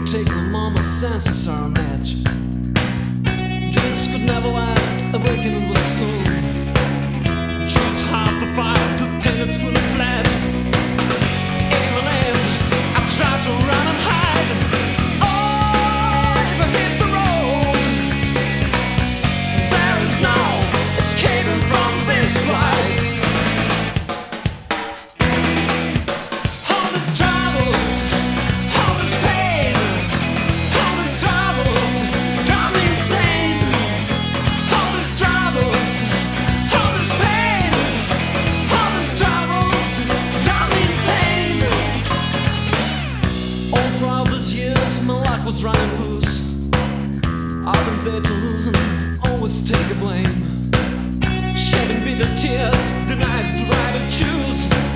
take no more, my senses are on edge. Dreams could never last, awakening was soon. Truth's hard to find, the pain is fully fledged. Even if I try to run and hide, oh, if I hit the road, there is no escaping from this ride. Was running loose. I've been there to lose and always take the blame. Shedding bitter tears, denied the right to choose.